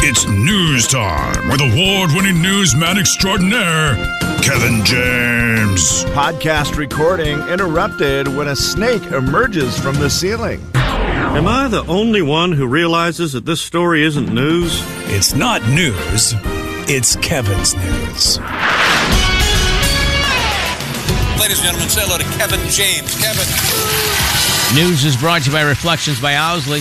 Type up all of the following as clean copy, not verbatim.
It's news time with award-winning newsman extraordinaire, Kevin James. Podcast recording interrupted when a snake emerges from the ceiling. Am I the only one who realizes that this story isn't news? It's not news. It's Kevin's news. Ladies and gentlemen, say hello to Kevin James. Kevin. News is brought to you by Reflections by Owsley.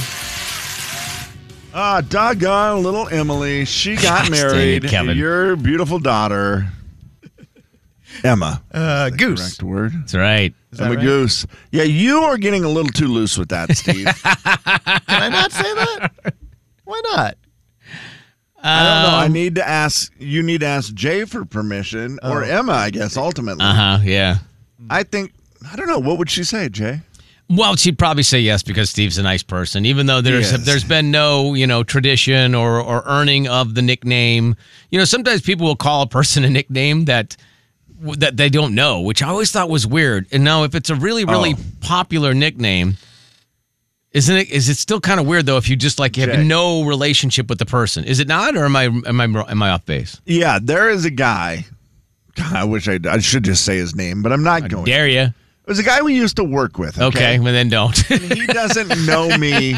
Doggone little Emily. She got Gosh, married. dang it, Kevin. Your beautiful daughter, Emma. Goose. Correct word. That's right. Emma right? Goose. Yeah, you are getting a little too loose with that, Steve. Can I not say that? Why not? I don't know. I need to ask. You need to ask Jay for permission, or Emma, I guess. Ultimately, Yeah. I think. I don't know. What would she say, Jay? Well, she'd probably say yes because Steve's a nice person, even though there's been no, tradition or earning of the nickname. Sometimes people will call a person a nickname that they don't know, which I always thought was weird. And now if it's a really, really popular nickname, is it still kind of weird though if you just have Jay. no relationship with the person? Is it not, or am I off base? Yeah, there is a guy. God, I wish I should just say his name, but I'm not going. Dare you? It was a guy we used to work with. Okay, well then don't. He doesn't know me.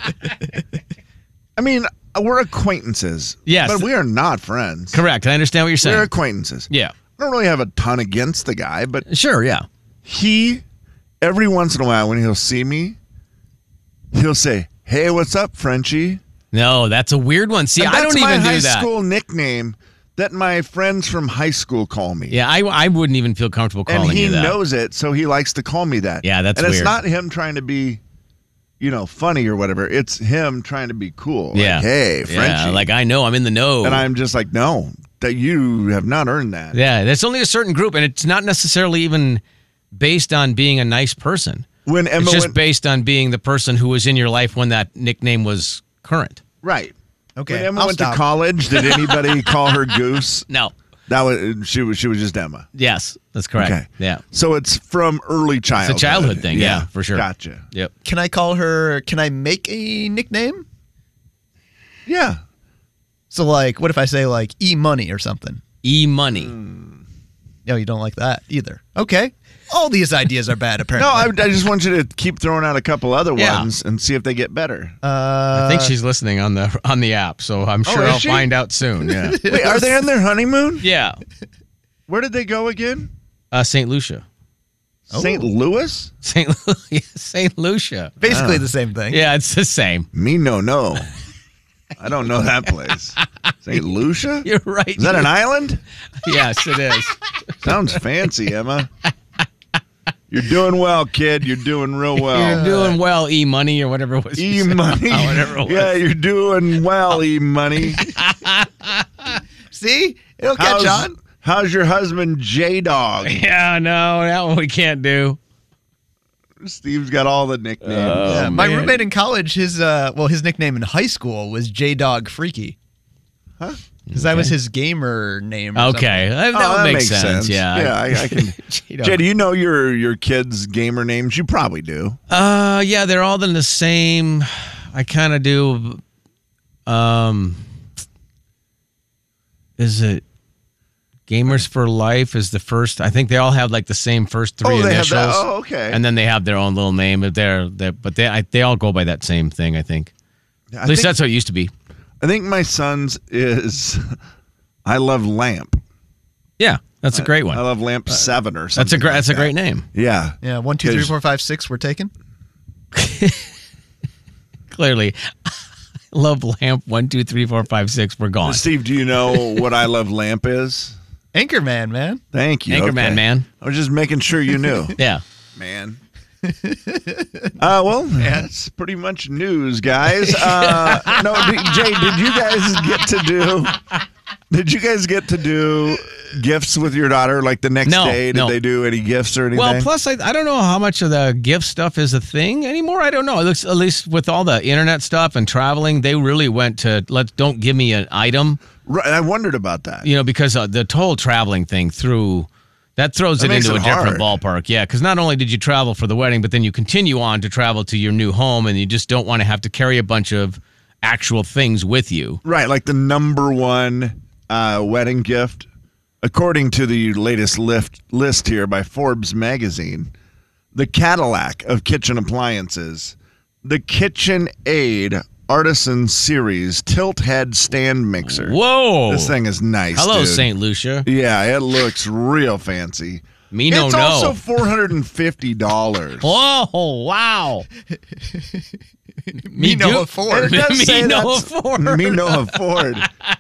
I mean, we're acquaintances. Yes. But we are not friends. Correct. I understand what you're saying. We're acquaintances. Yeah. I don't really have a ton against the guy, but Sure, yeah. he, every once in a while when he'll see me, he'll say, "Hey, what's up, Frenchie?" No, that's a weird one. See, And I don't that's even my do high that. school nickname that my friends from high school call me. Yeah, I wouldn't even feel comfortable calling And he you that. knows it, so he likes to call me that. Yeah, that's and it's weird. not him trying to be, funny or whatever. It's him trying to be cool. Yeah. Like, hey, Frenchie. Yeah, I know, I'm in the know. And I'm just like, no, that you have not earned that. Yeah, there's only a certain group, and it's not necessarily even based on being a nice person. When Emma It's just went, based on being the person who was in your life when that nickname was current. right. Okay, When Emma I'll went stop. to college, did anybody call her Goose? No. That was she was just Emma. Yes, that's correct. Okay. Yeah. So it's from early childhood. It's a childhood thing, yeah, for sure. Gotcha. Yep. Can I make a nickname? Yeah. So, what if I say, E-Money or something? E-Money. No, you don't like that either. Okay. All these ideas are bad, apparently. No, I just want you to keep throwing out a couple other Yeah. ones and see if they get better. I think she's listening on the app, so I'm sure is I'll she? find out soon. Yeah. Wait, are they on their honeymoon? Yeah. Where did they go again? St. Lucia. St. Louis? St. Lucia. Basically the same thing. Yeah, it's the same. Me no. I don't know that place. St. Lucia? You're right. Is that an island? Yes, it is. Sounds fancy, Emma. You're doing well, kid. You're doing real well. You're doing well, E-Money or whatever it was. you said. E-Money. Whatever it was. Yeah, you're doing well, E-Money. See? It'll catch on. How's your husband, J-Dog? Yeah, no, that one we can't do. Steve's got all the nicknames. Yeah, my man. roommate in college, his nickname in high school was J-Dog Freaky. Huh? Because that was his gamer name. Or Okay, that would make sense. Yeah. Yeah, I can. J-Dog. Jay, do you know your kids' gamer names? You probably do. Yeah, they're all in the same. I kind of do. Is it Gamers for Life? Is the first? I think they all have the same first three They initials. have that. Oh, okay. And then they have their own little name. But they all go by that same thing. I think. At least that's what it used to be. I think my son's is I Love Lamp. Yeah, that's a great one. I Love Lamp 7 or something. That's a great name. Yeah. Yeah, 1, 2, 3, 4, 5, 6 we're taking. Clearly, Love Lamp 1, 2, 3, 4, 5, 6. We're gone. Steve, do you know what I Love Lamp is? Anchorman, man. Thank you. Anchorman, Okay. man. I was just making sure you knew. Yeah. Man. Well, that's pretty much news, guys. No, Jay, did you guys get to do gifts with your daughter the next day? Did they do any gifts or anything? Well, plus, I don't know how much of the gift stuff is a thing anymore. I don't know. It looks, at least with all the internet stuff and traveling, they really went to, don't give me an item. Right, I wondered about that. Because the whole traveling thing that throws it makes into it a different hard. ballpark. Yeah, because not only did you travel for the wedding, but then you continue on to travel to your new home, and you just don't want to have to carry a bunch of actual things with you. Right, like the number one wedding gift, according to the latest list here by Forbes magazine, the Cadillac of kitchen appliances, the KitchenAid Artisan Series tilt head stand mixer. Whoa. This thing is nice. Hello, dude. St. Lucia. Yeah, it looks real fancy. It's also $450. Oh, wow. Me no afford. It does say no that's- afford. Me no afford.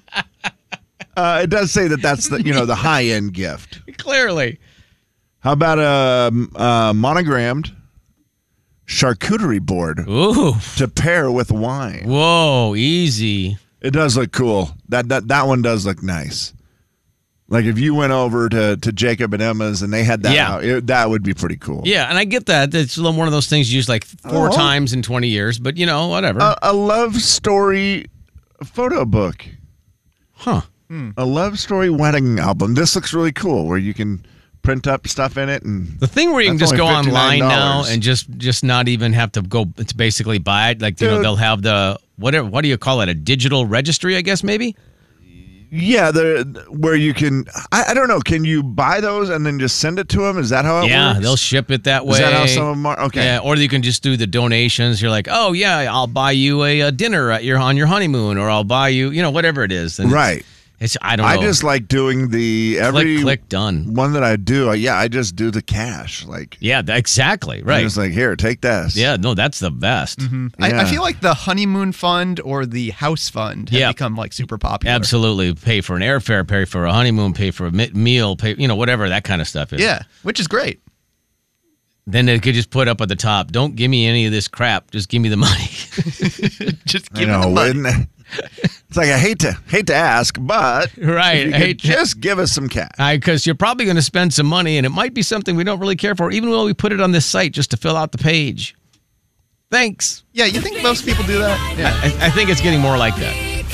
It does say that's the high end gift. Clearly. How about a monogrammed charcuterie board Ooh. to pair with wine? Whoa, easy. It does look cool. That one does look nice. Like if you went over to Jacob and Emma's and they had that out, that would be pretty cool. Yeah, and I get that. It's one of those things you use like 4 times in 20 years, but whatever. A love story photo book. Huh. A love story wedding album. This looks really cool where you can print up stuff in it. And The thing where you can that's just go only online now $59. and just not even have to go to basically buy it. Like, Dude. they'll have the, what do you call it? A digital registry, I guess, maybe? Yeah, where you can, I don't know, can you buy those and then just send it to them? Is that how it works? Yeah, they'll ship it that way. Is that how some of them are? Okay. Yeah, or you can just do the donations. You're like, oh, yeah, I'll buy you a dinner on your honeymoon, or I'll buy you, whatever it is. And Right. I don't know. I just like doing every click, done. one that I do. I just do the cash. Yeah, exactly. Right. I'm just like, here, take this. Yeah, no, that's the best. I feel like the honeymoon fund or the house fund have become like super popular. Absolutely. Pay for an airfare, pay for a honeymoon, pay for a meal, pay, whatever that kind of stuff is. Yeah, which is great. Then they could just put up at the top, don't give me any of this crap, just give me the money. Just I give me the know. money. It's like I hate to ask, but Right. if you could just give us some cash. Because you're probably going to spend some money, and it might be something we don't really care for, even though we put it on this site just to fill out the page. Thanks. Yeah, you think most people do that? Yeah. I think it's getting more like that.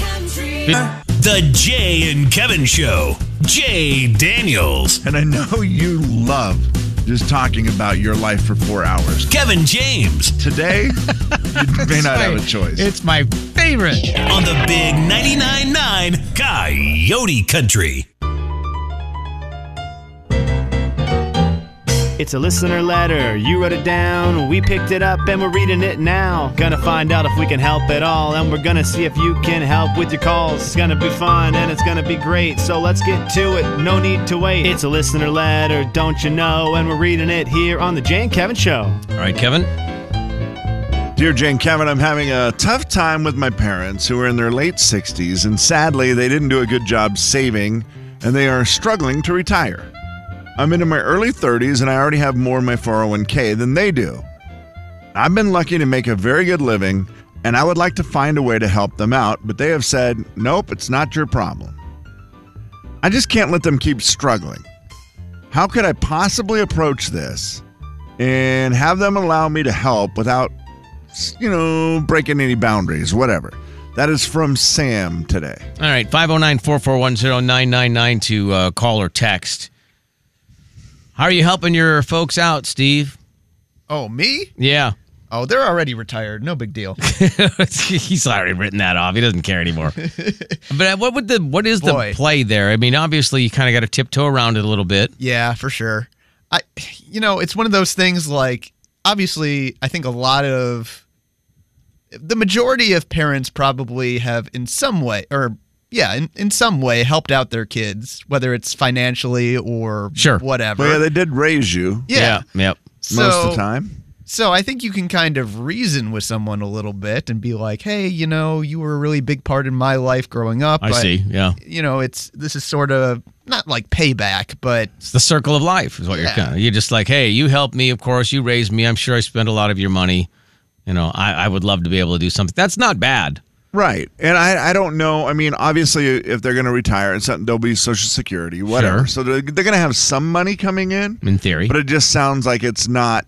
The Jay and Kevin Show. Jay Daniels. And I know you love just talking about your life for 4 hours. Kevin James. Today, you may not have a choice. It's my favorite. On the big 99.9 Coyote Country. It's a listener letter, you wrote it down, we picked it up and we're reading it now. Gonna find out if we can help at all, and we're gonna see if you can help with your calls. It's gonna be fun and it's gonna be great, so let's get to it, no need to wait. It's a listener letter, don't you know, and we're reading it here on the Jay and Kevin Show. All right, Kevin. Dear Jane Kevin, I'm having a tough time with my parents who are in their late 60s, and sadly, they didn't do a good job saving, and they are struggling to retire. I'm into my early 30s, and I already have more in my 401k than they do. I've been lucky to make a very good living, and I would like to find a way to help them out, but they have said, nope, it's not your problem. I just can't let them keep struggling. How could I possibly approach this and have them allow me to help without, breaking any boundaries, whatever? That is from Sam today. All right, 509-441-0999 to call or text. How are you helping your folks out, Steve? Oh, me? Yeah. Oh, they're already retired. No big deal. He's already written that off. He doesn't care anymore. But what is the play there? I mean, obviously, you kind of got to tiptoe around it a little bit. Yeah, for sure. It's one of those things like, obviously, I think the majority of parents probably have in some way, in some way helped out their kids, whether it's financially or whatever. Well, yeah, they did raise you. Yeah. Yep. Most of the time. So I think you can kind of reason with someone a little bit and be like, hey, you were a really big part in my life growing up. I see, yeah. This is sort of not like payback, but it's the circle of life is what you're kind of. You're just like, hey, you helped me, of course, you raised me. I'm sure I spent a lot of your money. I would love to be able to do something. That's not bad. Right. And I don't know. I mean, obviously, if they're going to retire and something, there'll be Social Security, whatever. Sure. So they're going to have some money coming in. In theory. But it just sounds like it's not,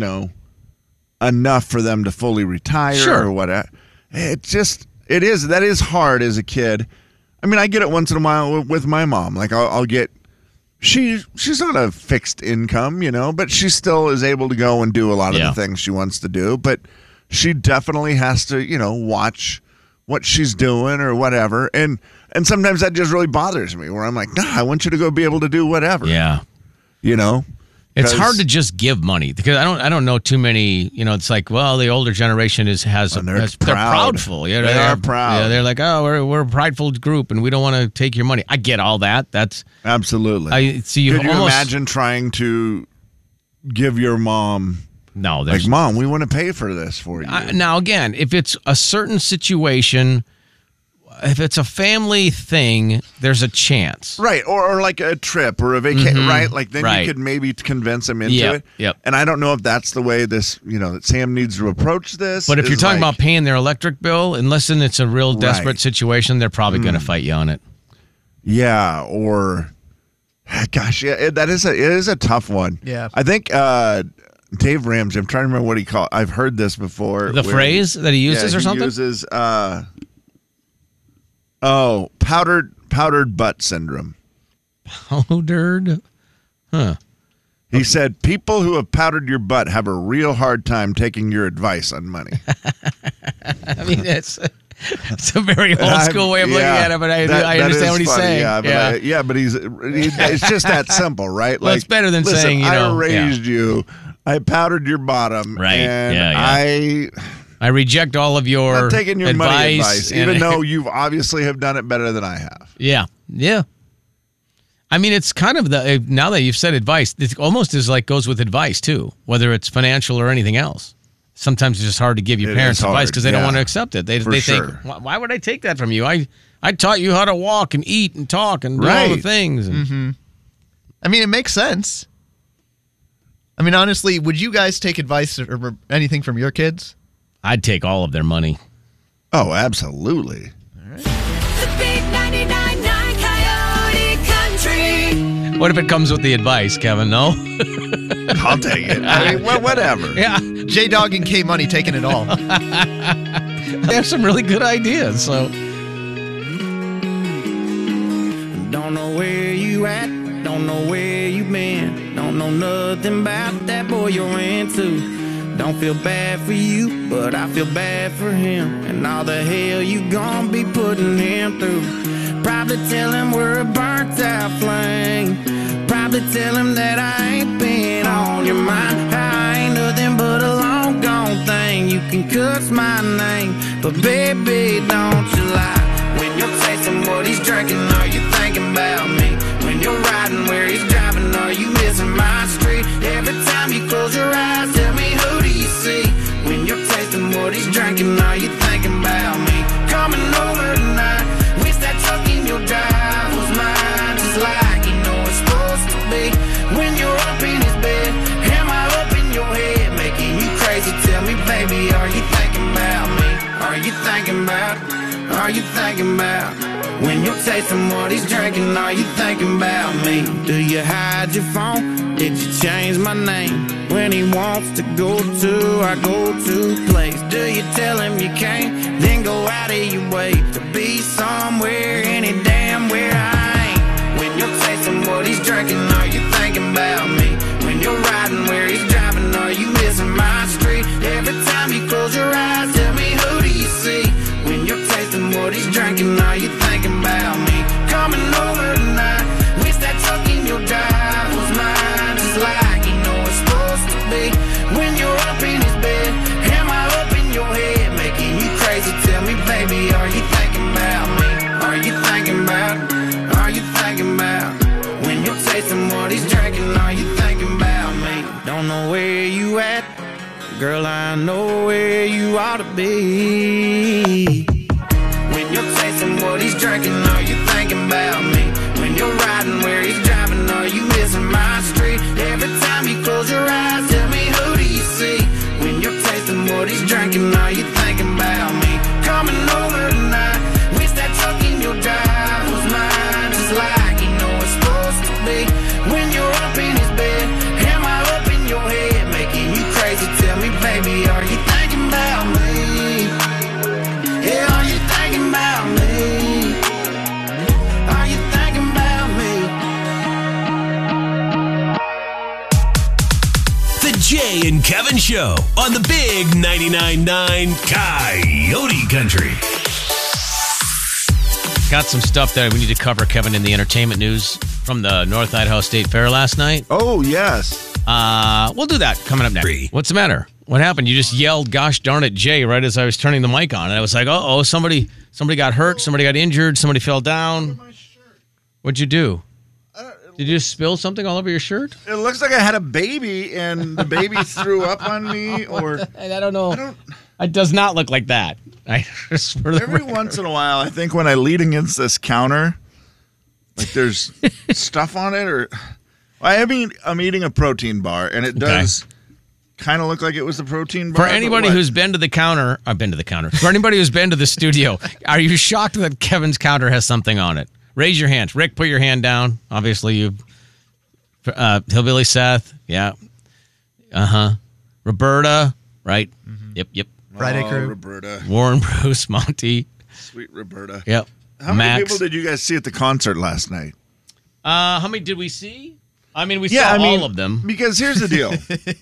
enough for them to fully retire or whatever. That is hard as a kid. I mean, I get it once in a while with my mom. Like I'll get, she's on a fixed income, but she still is able to go and do a lot of the things she wants to do. But she definitely has to, watch what she's doing or whatever. And sometimes that just really bothers me where I'm like, no, I want you to go be able to do whatever. Yeah. You know? It's hard to just give money because I don't know too many. You know, it's like, well, the older generation they're proudful. Yeah, they are proud. Yeah, they're like, oh, we're a prideful group, and we don't want to take your money. I get all that. That's absolutely. Could you imagine trying to give your mom? No, like, Mom, we want to pay for this for you. Now, again, if it's a certain situation. If it's a family thing, there's a chance. Right, or like a trip or a vacation, right? Like then you could maybe convince them into it. Yep. And I don't know if that's the way that Sam needs to approach this. But if you're talking about paying their electric bill, unless it's a real desperate situation, they're probably going to fight you on it. Yeah, or gosh, yeah, it is a tough one. Yeah. I think Dave Ramsey, I'm trying to remember what he called. I've heard this before. The phrase that he uses or something? He uses powdered butt syndrome. Powdered? Huh. He said, people who have powdered your butt have a real hard time taking your advice on money. I mean, it's a very old school way of looking at it, but I understand what he's saying. Yeah, but it's just that simple, right? Well, it's better than saying, I raised you, I powdered your bottom, right? And I reject all of your not taking your money advice, even though you obviously have done it better than I have. Yeah. I mean, it's kind of now that you've said advice, it almost is like goes with advice too, whether it's financial or anything else. Sometimes it's just hard to give your parents advice because they don't want to accept it. They think, why would I take that from you? I taught you how to walk and eat and talk and do all the things. I mean, it makes sense. I mean, honestly, would you guys take advice or anything from your kids? I'd take all of their money. Oh, absolutely. All right. The big 99.9 Coyote Country. What if it comes with the advice, Kevin? No? I'll take it. I mean, whatever. Yeah. J-Dog and K-Money taking it all. They have some really good ideas, so. Don't know where you at, don't know where you been, don't know nothing about that boy you're into. Don't feel bad for you, but I feel bad for him and all the hell you gon' be putting him through. Probably tell him we're a burnt out flame. Probably tell him that I ain't been on your mind. I ain't nothing but a long gone thing. You can cuss my name, but baby, don't you lie. When you're tasting what he's drinking, are you thinking about me? When you're riding where he's driving, are you missing my street? Every time you close your eyes, tell me who do you see? When you're tasting what he's drinking, are you thinking about me? Coming over tonight, wish that truck in your drive was mine, just like you know it's supposed to be. When you're up in his bed, am I up in your head, making you crazy? Tell me, baby, are you thinking about me? Are you thinking about? Are you thinking about? When you're tasting what he's drinking, are you thinking about me? Do you hide your phone? Did you change my name? When he wants to go to our go-to place, do you tell him you can't? Then go out of your way to be somewhere, any damn where I ain't. When you're tasting what he's drinking, are you thinking about me? When you're riding where he's driving, are you missing my street? Every time you close your eyes, tell me who do you see? When you're tasting what he's drinking, are you thinking about me? Coming over tonight, wish that truck in your drive was mine, just like you know it's supposed to be. When you're up in his bed, am I up in your head, making you crazy? Tell me, baby, are you thinking about me? Are you thinking about? Are you thinking about? When you're tasting what he's drinking, are you thinking about me? Don't know where you at, girl, I know where you ought to be. When you're tasting what he's drinking, are you thinking about me? When you're riding where he's driving, are you missing my street? Every time you close your eyes, tell me who do you see? When you're tasting what he's drinking, are you thinking about me? Coming over tonight, wish that truck in your drive was mine, just like you know it's supposed to be. When you're up in his bed, am I up in your head, making you crazy? Tell me, baby, are you thinking about me? Yeah, are you thinking about me? Are you thinking about me? The Jay and Kevin Show on the Big 99.9 Coyote Country. Got some stuff that we need to cover, Kevin, in the entertainment news from the North Idaho State Fair last night. Oh, yes. We'll do that coming up next. What's the matter? What happened? You just yelled, gosh darn it, Jay, right as I was turning the mic on. And I was like, uh-oh, somebody got hurt, somebody got injured, somebody fell down. What'd you do? Did you just spill something all over your shirt? It looks like I had a baby and the baby threw up on me, or I don't know. It does not look like that. Every once in a while, I think when I lean against this counter, like there's stuff on it, or I'm eating a protein bar, and it does kind of look like it was the protein bar. For anybody who's been to the counter, I've been to the counter. For anybody who's been to the studio, are you shocked that Kevin's counter has something on it? Raise your hands. Rick, put your hand down. Obviously, you. Hillbilly Seth, yeah. Roberta, right? Mm-hmm. Yep. Friday crew. Roberta. Warren, Bruce, Monty. Sweet Roberta. Yep. How many people did you guys see at the concert last night? How many did we see? I mean, we saw all of them. Because here's the deal.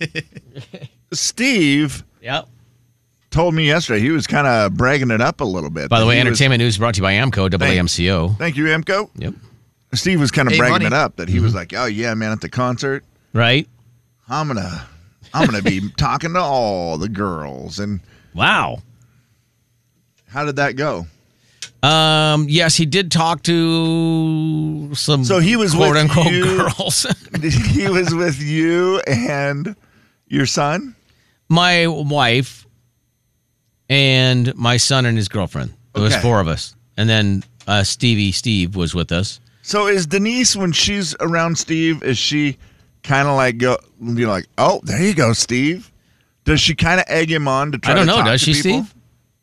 Steve told me yesterday he was kind of bragging it up a little bit. By the way, entertainment news brought to you by AMCO, WAMCO. Thank you, AMCO. Yep. Steve was kind of bragging it up that he was like, oh, yeah, man, at the concert. Right. I'm gonna be talking to all the girls. And wow. How did that go? Yes, he did talk to some he was quote with unquote you, girls. He was with you and your son? My wife and my son and his girlfriend. It was four of us. And then Steve was with us. So is Denise, when she's around Steve, is she kind of like like, oh, there you go, Steve? Does she kind of egg him on to try to talk to people? Does she, Steve?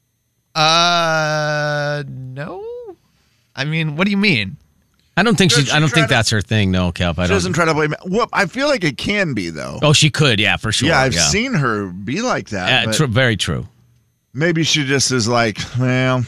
No. I mean, what do you mean? I don't think I don't think that's her thing, no, Kelp. She doesn't try to blame it. Well, I feel like it can be, though. Oh, she could, yeah, for sure. Yeah, I've seen her be like that. Yeah, very true. Maybe she just is like, well,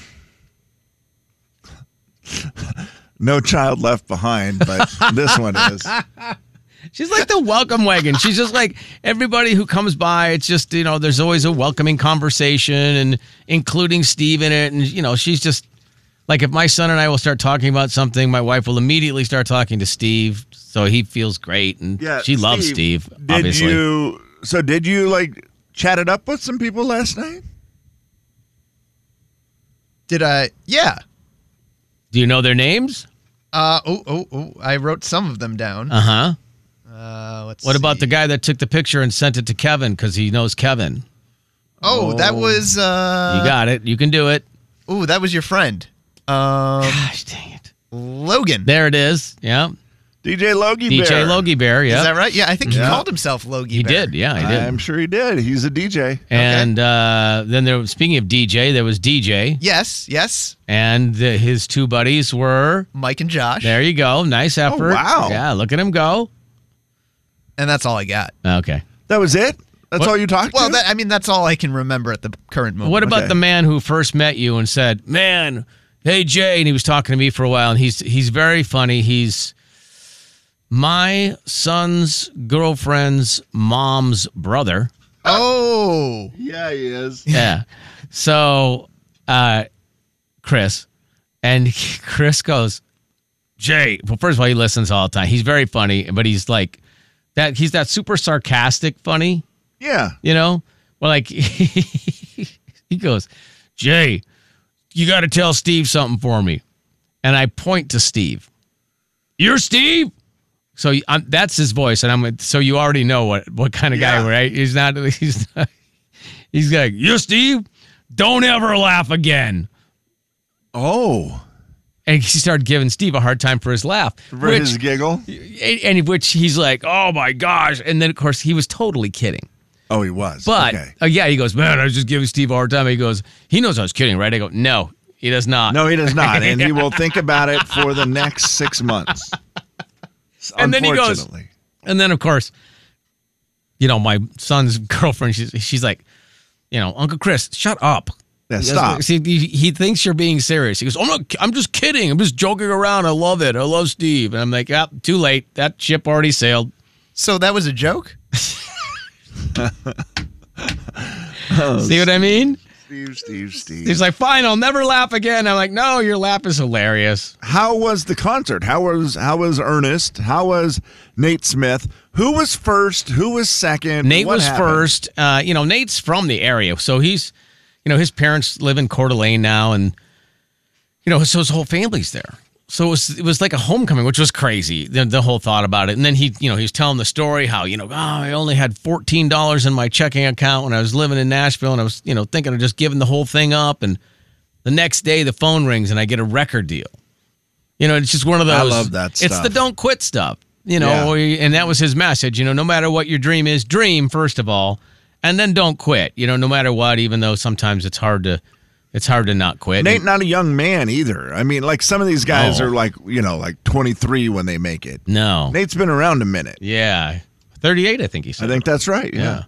no child left behind, but this one is. She's like the welcome wagon. She's just like everybody who comes by. It's just, there's always a welcoming conversation and including Steve in it. And, she's just like, if my son and I will start talking about something, my wife will immediately start talking to Steve. So he feels great. And she loves Steve, obviously. Did you like chat it up with some people last night? Did I? Yeah. Do you know their names? I wrote some of them down. Uh-huh. What about the guy that took the picture and sent it to Kevin because he knows Kevin? That was... you got it. You can do it. Oh, that was your friend. Gosh, dang it. Logan. There it is. Yeah. DJ Logie Bear. DJ Logie Bear, yeah. Is that right? Yeah, I think he called himself Logie Bear. He did, yeah, he did. I'm sure he did. He's a DJ. And then speaking of DJ, there was DJ. Yes. And his two buddies were... Mike and Josh. There you go. Nice effort. Oh, wow. Yeah, look at him go. And that's all I got. Okay. That was it? That's all you talked to? Well, that's all I can remember at the current moment. What about the man who first met you and said, man, hey, Jay, and he was talking to me for a while, and he's very funny. He's my son's girlfriend's mom's brother. Oh. Yeah, he is. Yeah. So, Chris goes, Jay, well, first of all, he listens all the time. He's very funny, but he's like that. He's that super sarcastic funny. Yeah. Well, like he goes, Jay, you got to tell Steve something for me. And I point to Steve. You're Steve? So that's his voice. And so you already know what kind of guy, right? He's like, you're Steve? Don't ever laugh again. Oh. And he started giving Steve a hard time for his laugh. For his giggle? And which he's like, oh my gosh. And then, of course, he was totally kidding. Oh, he was. But, he goes, man, I was just giving Steve a hard time. He goes, he knows I was kidding, right? I go, no, he does not. No, he does not. And he will think about it for the next 6 months. And then he goes, and then, of course, my son's girlfriend, she's like, Uncle Chris, shut up. Yeah, stop. See, he thinks you're being serious. He goes, I'm just kidding. I'm just joking around. I love it. I love Steve. And I'm like, too late. That ship already sailed. So that was a joke? See what I mean? Steve. He's like, fine, I'll never laugh again. I'm like, no, your laugh is hilarious. How was the concert? How was Ernest? How was Nate Smith? Who was first? Who was second? Nate What was happened? first. Nate's from the area, so he's, his parents live in Coeur d'Alene now, and so his whole family's there. So it was like a homecoming, which was crazy. The whole thought about it, and then he was telling the story how I only had $14 in my checking account when I was living in Nashville, and I was thinking of just giving the whole thing up, and the next day the phone rings and I get a record deal. It's just one of those. I love that stuff. It's the don't quit stuff. Yeah. And that was his message. No matter what your dream is, dream first of all, and then don't quit. No matter what, even though sometimes it's hard to not quit. Nate, not a young man either. I mean, like some of these guys are like 23 when they make it. No, Nate's been around a minute. Yeah, 38, I think he said. I think that's right. Yeah.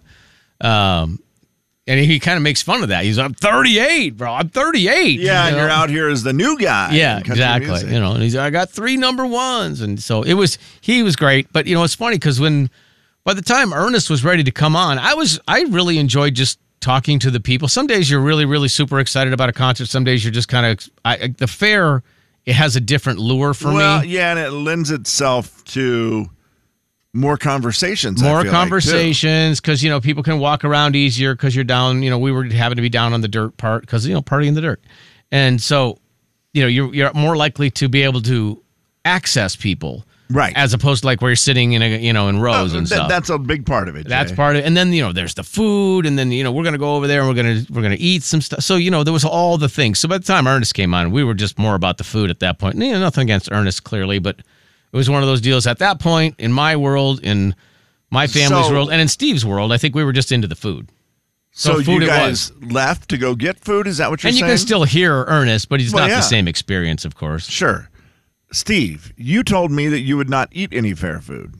And he kind of makes fun of that. I'm 38, bro. I'm 38. Yeah, and you're out here as the new guy. Yeah, in country exactly. music. And I got 3 number ones, and so he was great. But it's funny because by the time Ernest was ready to come on, I really enjoyed just talking to the people. Some days you're really, really super excited about a concert. Some days you're just kind of the fair. It has a different lure for me. Well, yeah, and it lends itself to more conversations. More conversations because people can walk around easier because you're down. We were having to be down on the dirt part because party in the dirt, and so you're more likely to be able to access people. Right. As opposed to like where you're sitting in in rows and stuff. That's a big part of it. That's Jay. part of it. And then, there's the food, and then, we're going to go over there and we're going to eat some stuff. So, there was all the things. So by the time Ernest came on, we were just more about the food at that point. And, nothing against Ernest clearly, but it was one of those deals at that point in my world, in my family's world, and in Steve's world, I think we were just into the food. So food you guys left to go get food? Is that what you're saying? And you can still hear Ernest, but he's not the same experience, of course. Sure. Steve, you told me that you would not eat any fair food.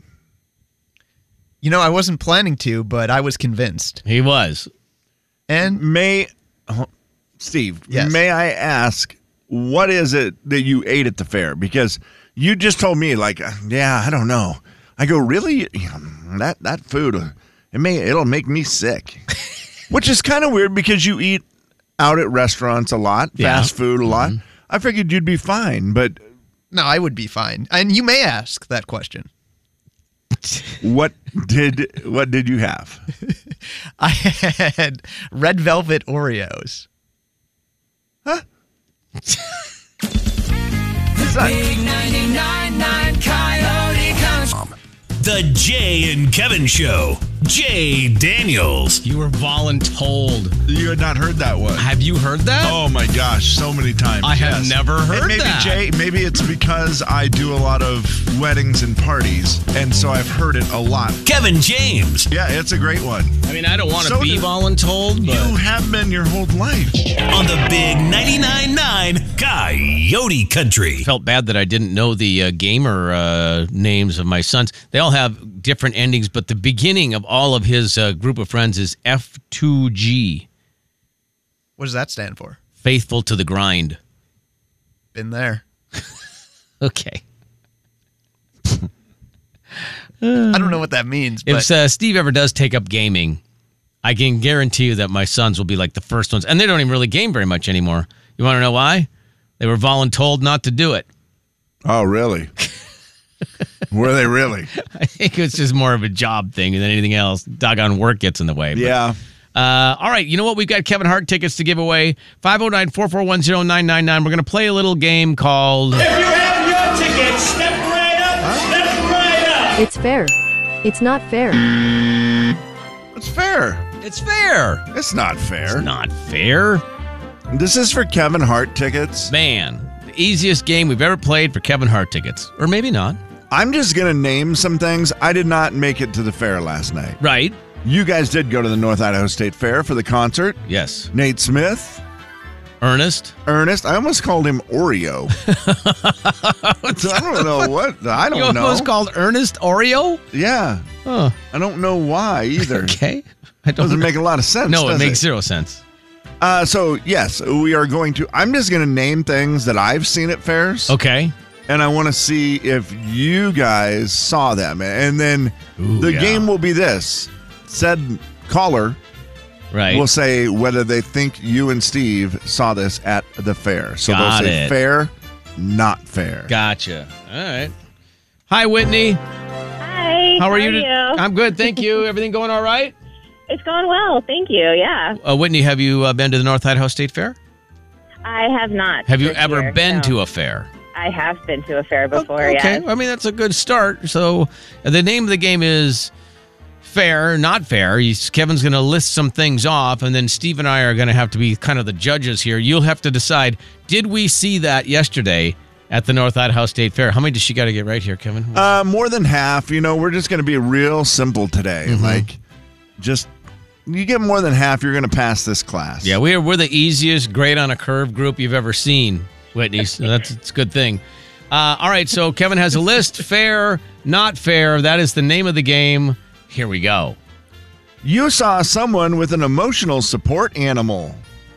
I wasn't planning to, but I was convinced. He was. And Steve, yes. May I ask, what is it that you ate at the fair? Because you just told me, I don't know. I go, really? That food, it'll make me sick. Which is kind of weird because you eat out at restaurants a lot, fast food a lot. Mm-hmm. I figured you'd be fine, but... No, I would be fine. And you may ask that question. What did you have? I had red velvet Oreos. Huh? Big 99.9 Coyote Country. The Jay and Kevin Show. Jay Daniels. You were voluntold. You had not heard that one. Have you heard that? Oh my gosh, so many times. I have never heard that. Jay, maybe it's because I do a lot of weddings and parties, and so I've heard it a lot. Kevin James. Yeah, it's a great one. I mean, I don't want to be voluntold, but you have been your whole life. On the Big 99.9 Coyote Country. Felt bad that I didn't know the gamer names of my sons. They all have different endings, but the beginning of all of his group of friends is F2G. What does that stand for? Faithful to the grind. Been there. Okay. I don't know what that means. But If Steve ever does take up gaming, I can guarantee you that my sons will be like the first ones. And they don't even really game very much anymore. You want to know why? They were voluntold not to do it. Oh, really? Were they really? I think it's just more of a job thing than anything else. Doggone work gets in the way. But, Yeah. all right. You know what? We've got Kevin Hart tickets to give away. 509-441-0999. We're going to play a little game called... If you have your tickets, step right up. Step right up. It's fair. It's not fair. It's fair. It's fair. It's not fair. It's not fair. This is for Kevin Hart tickets. Man, the easiest game we've ever played for Kevin Hart tickets. Or maybe not. I'm just going to name some things. I did not make it to the fair last night. Right. You guys did go to the North Idaho State Fair for the concert. Yes. Nate Smith. Ernest. I almost called him Oreo. I don't know what. I don't know. You almost called Ernest Oreo? Yeah. Huh. I don't know why either. Okay. Doesn't make a lot of sense. No, it does makes zero sense. So, yes, we are going to. I'm just going to name things that I've seen at fairs. Okay. And I want to see if you guys saw them. And then the game will be this. Said caller Right. will say whether they think you and Steve saw this at the fair. So Got they'll say it. fair, not fair. Gotcha. All right. Hi, Whitney. Hi. How are you? you? I'm good, thank you. Everything going all right? It's going well, thank you. Yeah. Whitney, have you been to the North Idaho State Fair? I have not. Have you this ever year, been no. to a fair? I have been to a fair before, Okay. yeah. I mean, that's a good start. So the name of the game is fair, not fair. Kevin's going to list some things off, and then Steve and I are going to have to be kind of the judges here. You'll have to decide, did we see that yesterday at the North Idaho State Fair? How many does she got to get right here, Kevin? More than half. We're just going to be real simple today. Mm-hmm. Just you get more than half, you're going to pass this class. Yeah, we're the easiest grade on a curve group you've ever seen, Whitney. So it's a good thing. All right, so Kevin has a list. Fair, not fair. That is the name of the game. Here we go. You saw someone with an emotional support animal.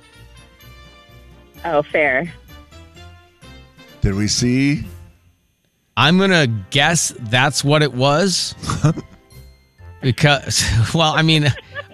Oh, fair. Did we see? I'm going to guess that's what it was. Because, well, I mean,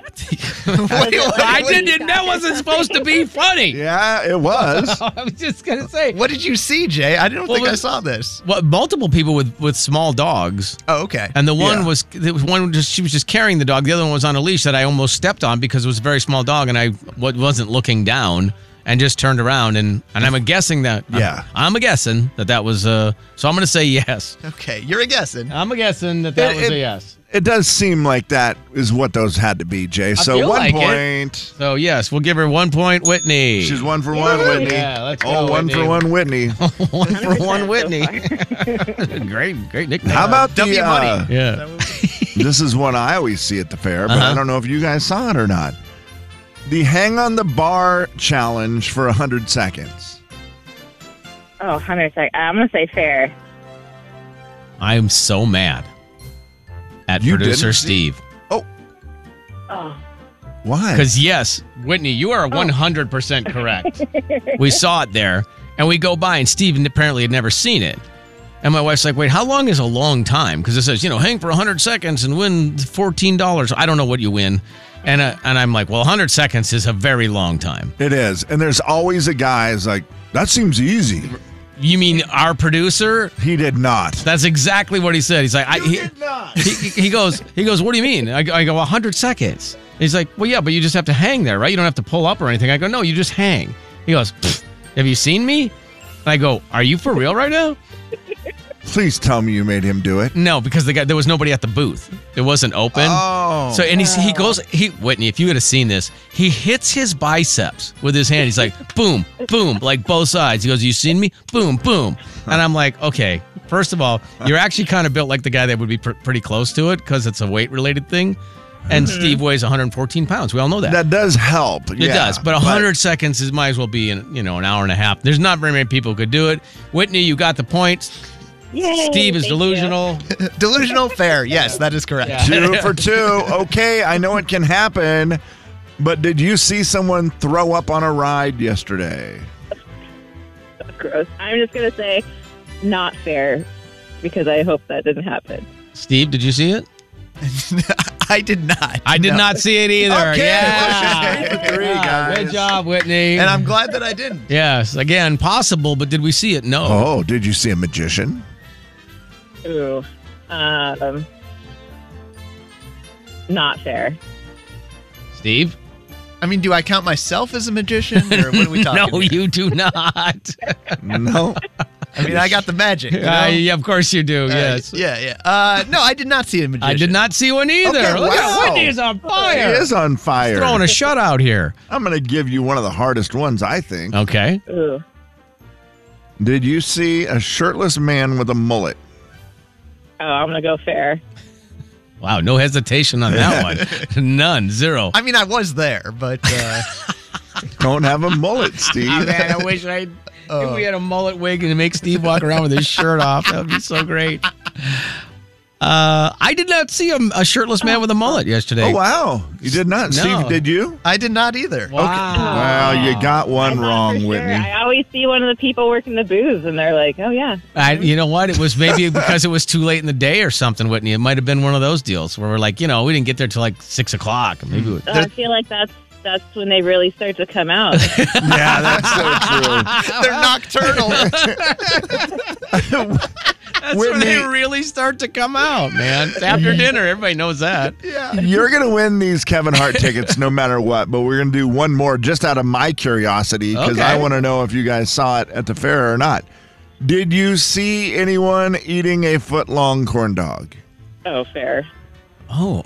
I didn't. That wasn't supposed to be funny. Yeah, it was. I was just gonna say. What did you see, Jay? I don't think I saw this. Well, multiple people with small dogs. Oh, okay. And the one she was just carrying the dog. The other one was on a leash that I almost stepped on because it was a very small dog, and I wasn't looking down and just turned around and I'm guessing that. Yeah. I'm guessing that was. So I'm gonna say yes. Okay, you're a guessing. I'm guessing that was a yes. It does seem like that is what those had to be, Jay. I So feel 1 like point. So yes, we'll give her 1 point, Whitney. She's 1 for 1, Whitney. Yeah, let's go. Oh, 1 for 1, Whitney. 1 for 1, Whitney. great nickname. How about W money? Yeah. This is one I always see at the fair, but I don't know if you guys saw it or not. The Hang on the Bar Challenge for 100 seconds. Oh, 100 seconds. I'm going to say fair. I'm so mad at You producer didn't see- Steve. Oh. Why? Because yes, Whitney, you are 100% correct. We saw it there, and we go by, and Steve apparently had never seen it. And my wife's like, wait, how long is a long time? Because it says, hang for 100 seconds and win $14. I don't know what you win. And I'm like, well, 100 seconds is a very long time. It is. And there's always a guy who's like, that seems easy. You mean our producer? He did not. That's exactly what he said. He's like, did not. He goes, what do you mean? I go, 100 seconds. He's like, well, yeah, but you just have to hang there, right? You don't have to pull up or anything. I go, no, you just hang. He goes, have you seen me? And I go, are you for real right now? Please tell me you made him do it. No, because there was nobody at the booth. It wasn't open. Oh. So, and he goes, Whitney, if you would have seen this, he hits his biceps with his hand. He's like, boom, boom, like both sides. He goes, you seen me? Boom, boom. And I'm like, okay, first of all, you're actually kind of built like the guy that would be pretty close to it because it's a weight-related thing. And Steve weighs 114 pounds. We all know that. That does help. It does. But 100 seconds might as well be an hour and a half. There's not very many people who could do it. Whitney, you got the points. Yay, Steve is thank delusional. Delusional fair. Yes, that is correct. Yeah. 2 for 2. Okay, I know it can happen. But did you see someone throw up on a ride yesterday? Gross. I'm just going to say not fair because I hope that didn't happen. Steve, did you see it? I did not. I did not see it either. Okay, Yeah. 3 for 3, guys. Good job, Whitney. And I'm glad that I didn't. Yes, again, possible, but did we see it? No. Oh, did you see a magician? Ooh. Not fair. Steve? I mean, do I count myself as a magician, or what are we talking No, about? you do not. No. I mean, I got the magic. You know? Yeah, of course you do, yes. Yeah. No, I did not see a magician. I did not see one either. Okay, Look at wow. Whitney is on fire. He is on fire. Throwing a shutout here. I'm going to give you one of the hardest ones, I think. Okay. Ooh. Did you see a shirtless man with a mullet? Oh, I'm going to go fair. Wow, no hesitation on that one. None, zero. I mean, I was there, but Don't have a mullet, Steve. Man, I wish if we had a mullet wig and make Steve walk around with his shirt off. That would be so great. I did not see a shirtless man with a mullet yesterday. Oh, wow. You did not. No. Steve, did you? I did not either. Wow. Well, you got one wrong, For Whitney. Sure. I always see one of the people working the booths, and they're like, "Oh yeah." You know what? It was maybe because it was too late in the day or something, Whitney. It might have been one of those deals where we're like, we didn't get there till like 6 o'clock. Maybe I feel like that's that's when they really start to come out. Yeah, that's so true. They're nocturnal. That's when they really start to come out, man. It's after dinner. Everybody knows that. Yeah. You're going to win these Kevin Hart tickets no matter what, but we're going to do one more just out of my curiosity because I want to know if you guys saw it at the fair or not. Did you see anyone eating a foot-long corn dog? Oh, fair. Oh,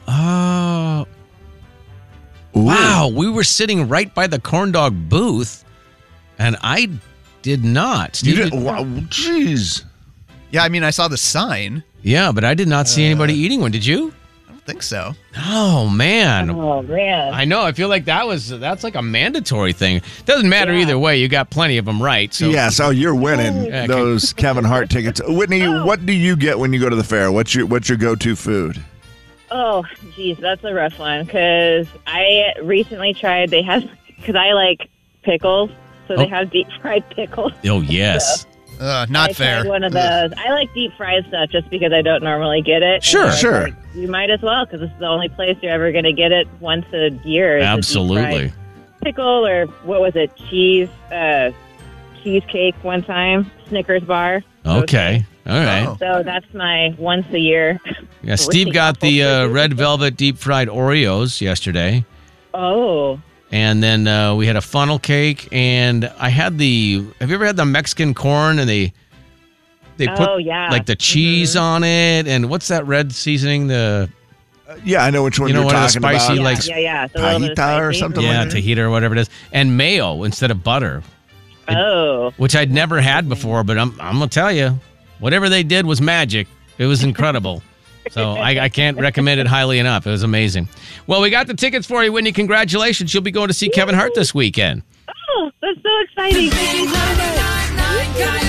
wow. We were sitting right by the corn dog booth, and I did not. You did? Wow, jeez. Yeah, I mean, I saw the sign. Yeah, but I did not see anybody eating one. Did you? I don't think so. Oh, man. Oh, man. I know. I feel like that's like a mandatory thing. Doesn't matter either way. You got plenty of them right. So. Yeah, so you're winning those Kevin Hart tickets. Whitney, what do you get when you go to the fair? What's your go-to food? Oh, geez, that's a rough one because I recently tried, because I like pickles, so they have deep fried pickles. Oh, yes. Not fair. Tried one of those. I like deep fried stuff just because I don't normally get it. Sure. Like, you might as well because this is the only place you're ever going to get it once a year. Absolutely. Pickle or what was it? Cheesecake one time. Snickers bar. Okay. All right. So that's my once a year. Yeah, Steve got the red velvet deep fried Oreos yesterday. Oh. And then we had a funnel cake, and I had have you ever had the Mexican corn, and they put like the cheese on it, and what's that red seasoning? Yeah, I know which one you're talking about. Spicy, like Tahita or something like that. Tahita or whatever it is, and mayo instead of butter. Which I'd never had before, but I'm gonna tell you, whatever they did was magic. It was incredible. So I can't recommend it highly enough. It was amazing. Well, we got the tickets for you, Whitney. Congratulations. You'll be going to see Kevin Hart this weekend. Oh, that's so exciting.